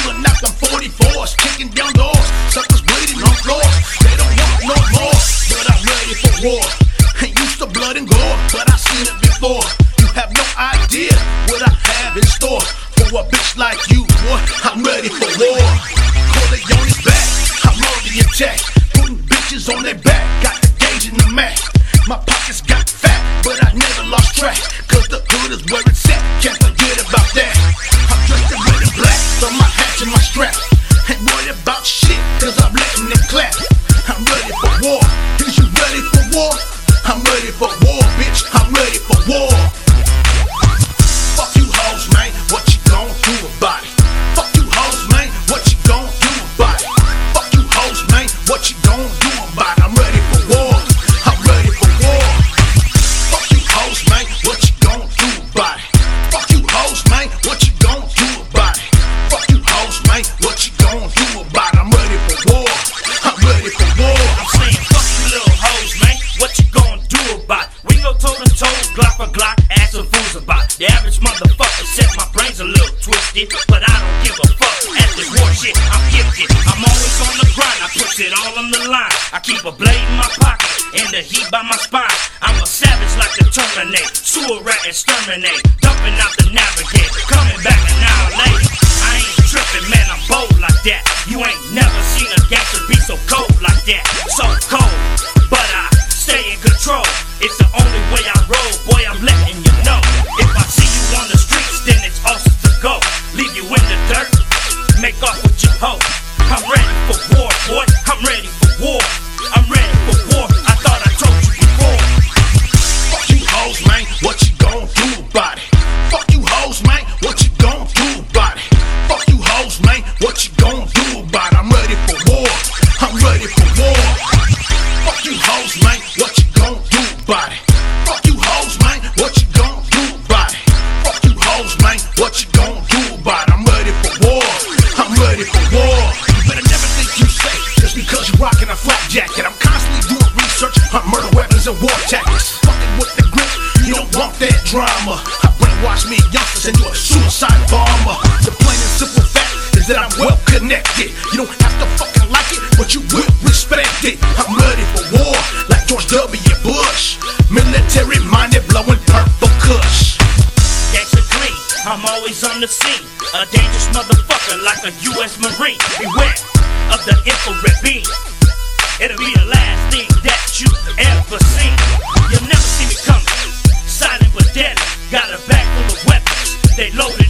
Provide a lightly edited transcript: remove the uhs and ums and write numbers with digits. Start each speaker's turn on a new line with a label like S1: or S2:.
S1: pulling out them 44s, kicking down doors. Suckers bleeding on floors. They don't want no more, but I'm ready for war. Ain't used to blood and gore, but I seen it before. You have no idea what I have in store for a bitch like you, boy. I'm ready for war. Corleone's back, I'm on the attack, putting bitches on their back. Got the gauge in the Mac. My pockets got fat, but I never lost track, cause the hood is where it's at. Can't forget about that. I'm dressed in red and black, from my hat to my strap. Ain't worried about shit, cause I'm letting it clap. I'm ready for war. Is you ready for war? I'm ready for war, bitch. I'm ready for war. Fuck you hoes, man. What you gon' do about it? Fuck you hoes, man. What you gon' do about it? Fuck you hoes, man. What you gon' do about it? I'm ready for war. I'm ready for war. Fuck you hoes, man. What you gon' do about it? Fuck you hoes, man. What you gon' do about it? Fuck you hoes, man. What you gon' do about it? I'm ready for war. I'm ready for war.
S2: I'm saying fuck you little hoes, man. What you gon' do about it? We go toe to toe, Glock for Glock, ask some fools about it. The average motherfucker said my brain's a little twisted, but I don't give a fuck. At this war shit, I'm gifted. I'm always on the grind, I put it all on the line. I keep a blade in my pocket and the heat by my spine. I'm a savage like the Terminator, sewer rat exterminate, dumping out the navigate, coming back an hour later. I ain't tripping, man, I'm bold like that. You ain't never seen a gangster be so cold like that. So cold, but I stay in control. It's the only way I roll, boy, I'm letting you know. If I see you on the streets, then it's awesome to go. Leave you in the dirt, make off with your hoe. I'm ready for war, boy, I'm ready for war. I'm ready for war, I thought I told you before.
S1: Fuck you hoes, man, what you gon' do about it? Fuck you hoes, man, what you gon' do about it? Fuck you hoes, man, what you gon' do about it? I'm ready for war, I'm ready for war. Fuck you hoes, man, what you gon' do about it? Fuck you hoes, man, what you gon' do about it? Fuck you hoes, man, what you gon' do about it? I'm ready for war, I'm ready for war. You better never think you safe just because you're rocking a flak jacket. I'm constantly doing research on murder weapons and war tactics. Fucking with the grip, you don't want that drama. I brainwash me youngsters and you're a suicide bomber. The plain and simple fact is that I'm well connected. You don't have to fucking like it, but you will respect it. I'm ready for war, like George W. Bush. Military minded, blowing purple kush.
S2: Gangsta clean, I'm always on the scene. A dangerous motherfucker like a U.S. Marine. Beware of the infrared beam. It'll be the last thing that you ever seen. You'll never see me coming, silent but deadly. Got a bag full of weapons, they loaded.